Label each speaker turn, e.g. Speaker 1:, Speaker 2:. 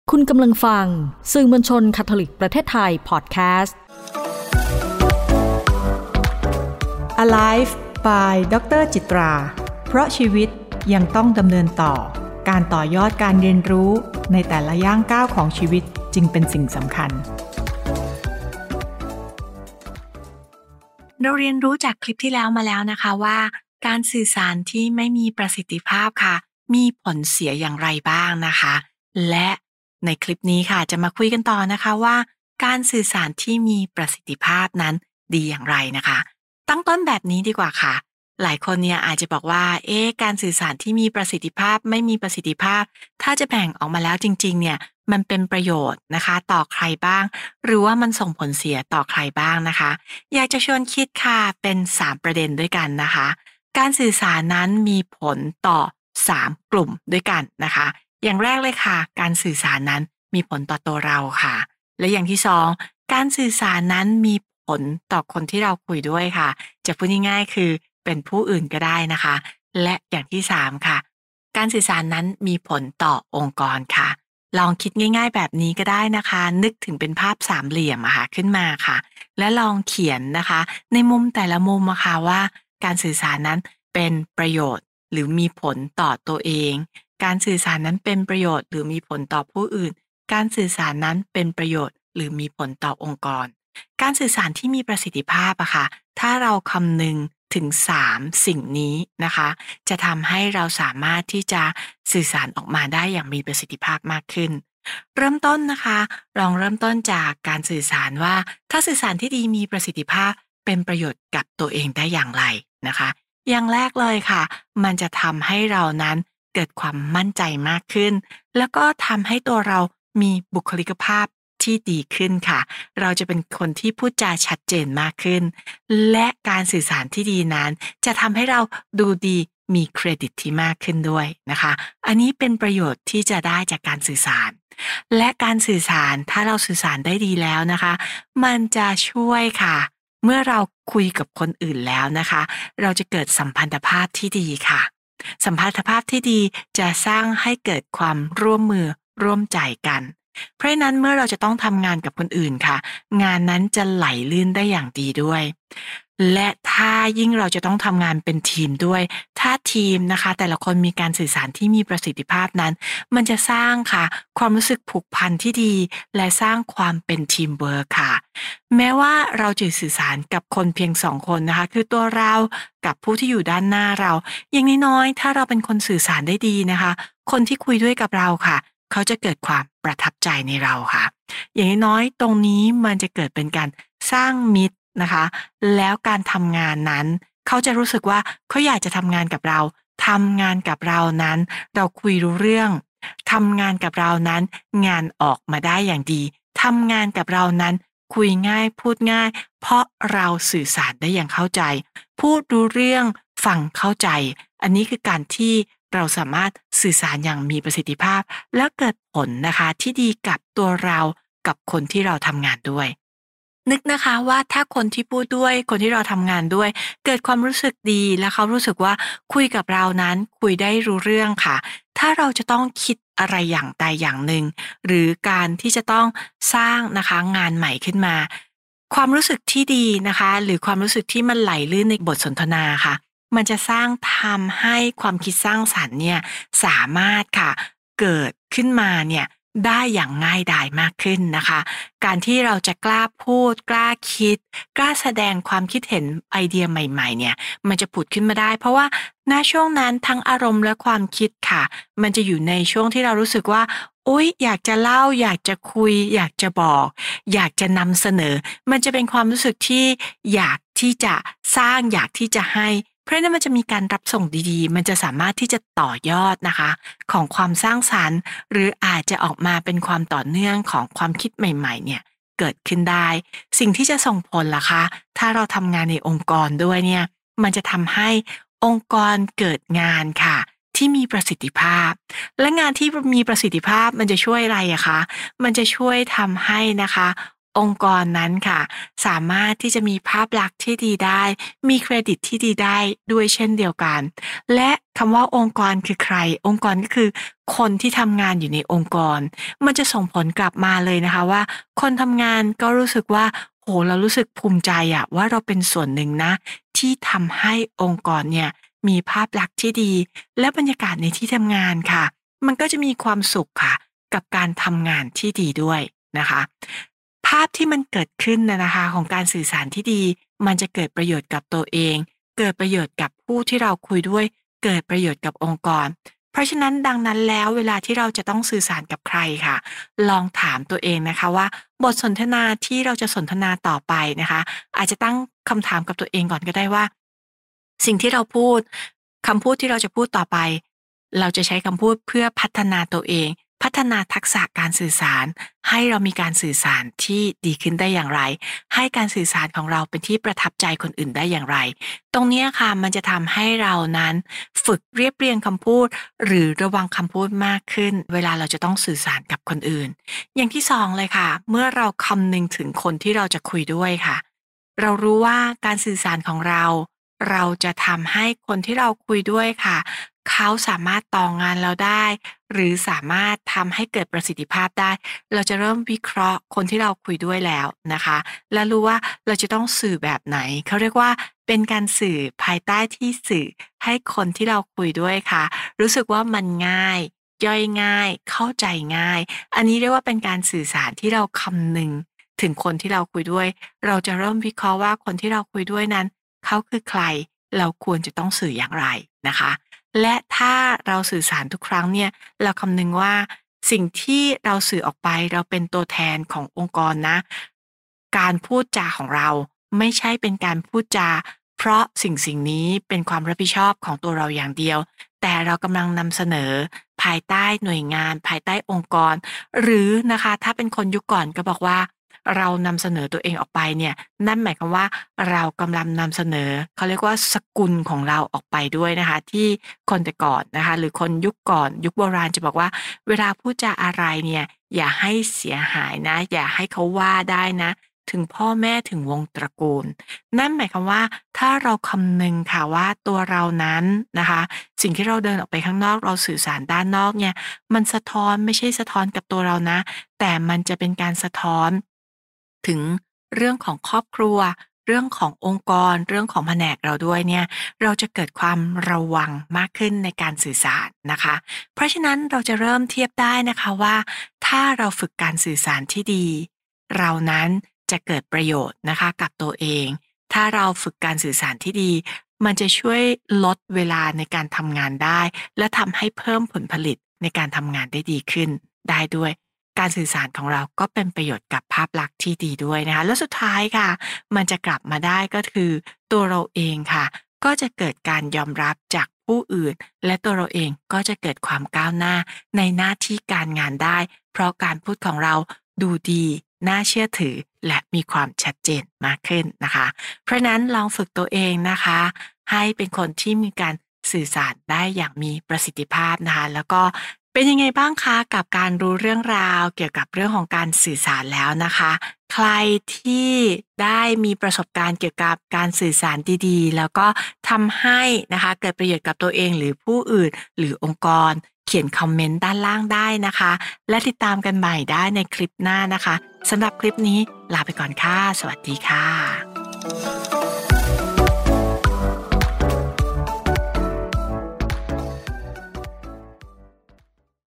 Speaker 1: คุณกำลังฟังสื่อมวลชนคาทอลิกประเทศไทยพอดแคสต์
Speaker 2: Alive by ดร.จิตรา เพราะชีวิตยังต้องดำเนินต่อการต่อยอดการเรียนรู้ในแต่ละย่างก้าวของชีวิตจึงเป็นสิ่งสำคัญ
Speaker 3: เราเรียนรู้จากคลิปที่แล้วมาแล้วนะคะว่าการสื่อสารที่ไม่มีประสิทธิภาพค่ะมีผลเสียอย่างไรบ้างนะคะและในคลิปนี้ค่ะจะมาคุยกันต่อนะคะว่าการสื่อสารที่มีประสิทธิภาพนั้นดีอย่างไรนะคะตั้งต้นแบบนี้ดีกว่าค่ะหลายคนเนี่ยอาจจะบอกว่าการสื่อสารที่มีประสิทธิภาพไม่มีประสิทธิภาพถ้าจะแบ่งออกมาแล้วจริงๆเนี่ยมันเป็นประโยชน์นะคะต่อใครบ้างหรือว่ามันส่งผลเสียต่อใครบ้างนะคะอยากจะชวนคิดค่ะเป็น3ประเด็นด้วยกันนะคะการสื่อสารนั้นมีผลต่อ3กลุ่มด้วยกันนะคะอย่างแรกเลยค่ะการสื่อสารนั้นมีผลต่อตัวเราค่ะและอย่างที่2การสื่อสารนั้นมีผลต่อคนที่เราคุยด้วยค่ะจะพูดง่ายๆคือเป็นผู้อื่นก็ได้นะคะและอย่างที่3ค่ะการสื่อสารนั้นมีผลต่อองค์กรค่ะลองคิดง่ายๆแบบนี้ก็ได้นะคะนึกถึงเป็นภาพสามเหลี่ยมอะค่ะขึ้นมาค่ะและลองเขียนนะคะในมุมแต่ละมุมอะค่ะว่าการสื่อสารนั้นเป็นประโยชน์หรือมีผลต่อตัวเองการสื่อสารนั้นเป็นประโยชน์หรือมีผลต่อผู้อื่นการสื่อสารนั้นเป็นประโยชน์หรือมีผลต่อองค์กรการสื่อสารที่มีประสิทธิภาพอะค่ะถ้าเราคำนึงถึง3สิ่งนี้นะคะจะทำให้เราสามารถที่จะสื่อสารออกมาได้อย่างมีประสิทธิภาพมากขึ้นเริ่มต้นนะคะลองเริ่มต้นจากการสื่อสารว่าถ้าสื่อสารที่ดีมีประสิทธิภาพเป็นประโยชน์กับตัวเองได้อย่างไรนะคะอย่างแรกเลยค่ะมันจะทำให้เรานั้นเกิดความมั่นใจมากขึ้นแล้วก็ทำให้ตัวเรามีบุคลิกภาพที่ดีขึ้นค่ะเราจะเป็นคนที่พูดจาชัดเจนมากขึ้นและการสื่อสารที่ดีนั้นจะทำให้เราดูดีมีเครดิตที่มากขึ้นด้วยนะคะอันนี้เป็นประโยชน์ที่จะได้จากการสื่อสารและการสื่อสารถ้าเราสื่อสารได้ดีแล้วนะคะมันจะช่วยค่ะเมื่อเราคุยกับคนอื่นแล้วนะคะเราจะเกิดสัมพันธภาพที่ดีค่ะสัมพันธภาพที่ดีจะสร้างให้เกิดความร่วมมือร่วมใจกันเพราะฉะนั้นเมื่อเราจะต้องทำงานกับคนอื่นค่ะงานนั้นจะไหลลื่นได้อย่างดีด้วยและถ้ายิ่งเราจะต้องทำงานเป็นทีมด้วยถ้าทีมนะคะแต่ละคนมีการสื่อสารที่มีประสิทธิภาพนั้นมันจะสร้างค่ะความรู้สึกผูกพันที่ดีและสร้างความเป็นทีมเวิร์คค่ะแม้ว่าเราจะสื่อสารกับคนเพียง2คนนะคะคือตัวเรากับผู้ที่อยู่ด้านหน้าเราอย่างน้อยๆถ้าเราเป็นคนสื่อสารได้ดีนะคะคนที่คุยด้วยกับเราค่ะเขาจะเกิดความประทับใจในเราค่ะอย่างน้อยๆตรงนี้มันจะเกิดเป็นการสร้างมิตรนะคะแล้วการทำงานนั้นเขาจะรู้สึกว่าเขาอยากจะทำงานกับเราทำงานกับเรานั้นเราคุยรู้เรื่องทำงานกับเรานั้นงานออกมาได้อย่างดีทำงานกับเรานั้นคุยง่ายพูดง่ายเพราะเราสื่อสารได้อย่างเข้าใจพูดรู้เรื่องฟังเข้าใจอันนี้คือการที่เราสามารถสื่อสารอย่างมีประสิทธิภาพและเกิดผลนะคะที่ดีกับตัวเรากับคนที่เราทำงานด้วยนึกนะคะว่าถ้าคนที่พูดด้วยคนที่เราทำงานด้วยเกิดความรู้สึกดีและเขารู้สึกว่าคุยกับเรานั้นคุยได้รู้เรื่องค่ะถ้าเราจะต้องคิดอะไรอย่างใดอย่างหนึ่งหรือการที่จะต้องสร้างนะคะงานใหม่ขึ้นมาความรู้สึกที่ดีนะคะหรือความรู้สึกที่มันไหลลื่นในบทสนทนาค่ะมันจะสร้างทำให้ความคิดสร้างสรรค์เนี่ยสามารถค่ะเกิดขึ้นมาเนี่ยได้อย่างง่ายดายมากขึ้นนะคะการที่เราจะกล้าพูดกล้าคิดกล้าแสดงความคิดเห็นไอเดียใหม่ๆเนี่ยมันจะผุดขึ้นมาได้เพราะว่าณช่วงนั้นทั้งอารมณ์และความคิดค่ะมันจะอยู่ในช่วงที่เรารู้สึกว่าอุ๊ยอยากจะเล่าอยากจะคุยอยากจะบอกอยากจะนำเสนอมันจะเป็นความรู้สึกที่อยากที่จะสร้างอยากที่จะให้เพราะนั้นมันจะมีการรับส่งดีๆมันจะสามารถที่จะต่อยอดนะคะของความสร้างสรรค์หรืออาจจะออกมาเป็นความต่อเนื่องของความคิดใหม่ๆเนี่ยเกิดขึ้นได้สิ่งที่จะส่งผลล่ะคะถ้าเราทำงานในองค์กรด้วยเนี่ยมันจะทำให้องค์กรเกิดงานค่ะที่มีประสิทธิภาพและงานที่มีประสิทธิภาพมันจะช่วยอะไรอะคะมันจะช่วยทำให้นะคะองค์กรนั้นค่ะสามารถที่จะมีภาพลักษณ์ที่ดีได้มีเครดิตที่ดีได้ด้วยเช่นเดียวกันและคำว่าองค์กรคือใครองค์กรก็คือคนที่ทำงานอยู่ในองค์กรมันจะส่งผลกลับมาเลยนะคะว่าคนทำงานก็รู้สึกว่าโหเรารู้สึกภูมิใจอะว่าเราเป็นส่วนหนึ่งนะที่ทำให้องค์กรเนี่ยมีภาพลักษณ์ที่ดีและบรรยากาศในที่ทำงานค่ะมันก็จะมีความสุขค่ะกับการทำงานที่ดีด้วยนะคะภาพที่มันเกิดขึ้นนะคะของการสื่อสารที่ดีมันจะเกิดประโยชน์กับตัวเองเกิดประโยชน์กับผู้ที่เราคุยด้วยเกิดประโยชน์กับองค์กรเพราะฉะนั้นดังนั้นแล้วเวลาที่เราจะต้องสื่อสารกับใครค่ะลองถามตัวเองนะคะว่าบทสนทนาที่เราจะสนทนาต่อไปนะคะอาจจะตั้งคำถามกับตัวเองก่อนก็ได้ว่าสิ่งที่เราพูดคำพูดที่เราจะพูดต่อไปเราจะใช้คำพูดเพื่อพัฒนาตัวเองพัฒนาทักษะการสื่อสารให้เรามีการสื่อสารที่ดีขึ้นได้อย่างไรให้การสื่อสารของเราเป็นที่ประทับใจคนอื่นได้อย่างไรตรงนี้ค่ะมันจะทำให้เรานั้นฝึกเรียบเรียงคำพูดหรือระวังคำพูดมากขึ้นเวลาเราจะต้องสื่อสารกับคนอื่นอย่างที่สองเลยค่ะเมื่อเราคำนึงถึงคนที่เราจะคุยด้วยค่ะเรารู้ว่าการสื่อสารของเราจะทำให้คนที่เราคุยด้วยค่ะเขาสามารถต่องานเราได้หรือสามารถทำให้เกิดประสิทธิภาพได้เราจะเริ่มวิเคราะห์คนที่เราคุยด้วยแล้วนะคะและรู้ว่าเราจะต้องสื่อแบบไหนเขาเรียกว่าเป็นการสื่อภายใต้ที่สื่อให้คนที่เราคุยด้วยค่ะรู้สึกว่ามันง่ายย่อยง่ายเข้าใจง่ายอันนี้เรียกว่าเป็นการสื่อสารที่เราคำนึงถึงคนที่เราคุยด้วยเราจะเริ่มวิเคราะห์ว่าคนที่เราคุยด้วยนั้นเขาคือใครเราควรจะต้องสื่ออย่างไรนะคะและถ้าเราสื่อสารทุกครั้งเนี่ยเราคำนึงว่าสิ่งที่เราสื่อออกไปเราเป็นตัวแทนขององค์กรนะการพูดจาของเราไม่ใช่เป็นการพูดจาเพราะสิ่งนี้เป็นความรับผิดชอบของตัวเราอย่างเดียวแต่เรากำลังนำเสนอภายใต้หน่วยงานภายใต้องค์กรหรือนะคะถ้าเป็นคนยุคก่อนก็บอกว่าเรานำเสนอตัวเองออกไปเนี่ยนั่นหมายความว่าเรากำลังนำเสนอเขาเรียกว่าสกุลของเราออกไปด้วยนะคะที่คนแต่ก่อนนะคะหรือคนยุคก่อนยุคโบราณจะบอกว่าเวลาพูดจาอะไรเนี่ยอย่าให้เสียหายนะอย่าให้เขาว่าได้นะถึงพ่อแม่ถึงวงตระกูลนั่นหมายความว่าถ้าเราคำนึงค่ะว่าตัวเรานั้นนะคะสิ่งที่เราเดินออกไปข้างนอกเราสื่อสารด้านนอกเนี่ยมันสะท้อนไม่ใช่สะท้อนกับตัวเรานะแต่มันจะเป็นการสะท้อนถึงเรื่องของครอบครัวเรื่องขององค์กรเรื่องของแผนกเราด้วยเนี่ยเราจะเกิดความระวังมากขึ้นในการสื่อสารนะคะเพราะฉะนั้นเราจะเริ่มเทียบได้นะคะว่าถ้าเราฝึกการสื่อสารที่ดีเรานั้นจะเกิดประโยชน์นะคะกับตัวเองถ้าเราฝึกการสื่อสารที่ดีมันจะช่วยลดเวลาในการทำงานได้และทำให้เพิ่มผลผลิตในการทำงานได้ดีขึ้นได้ด้วยการสื่อสารของเราก็เป็นประโยชน์กับภาพลักษณ์ที่ดีด้วยนะคะแล้วสุดท้ายค่ะมันจะกลับมาได้ก็คือตัวเราเองค่ะก็จะเกิดการยอมรับจากผู้อื่นและตัวเราเองก็จะเกิดความก้าวหน้าในหน้าที่การงานได้เพราะการพูดของเราดูดีน่าเชื่อถือและมีความชัดเจนมากขึ้นนะคะเพราะนั้นลองฝึกตัวเองนะคะให้เป็นคนที่มีการสื่อสารได้อย่างมีประสิทธิภาพนะคะแล้วก็เป็นยังไงบ้างคะกับการรู้เรื่องราวเกี่ยวกับเรื่องของการสื่อสารแล้วนะคะใครที่ได้มีประสบการณ์เกี่ยวกับการสื่อสารดีๆแล้วก็ทำให้นะคะเกิดประโยชน์กับตัวเองหรือผู้อื่นหรือองค์กรเขียนคอมเมนต์ด้านล่างได้นะคะและติดตามกันใหม่ได้ในคลิปหน้านะคะสำหรับคลิปนี้ลาไปก่อนค่ะสวัสดีค่ะ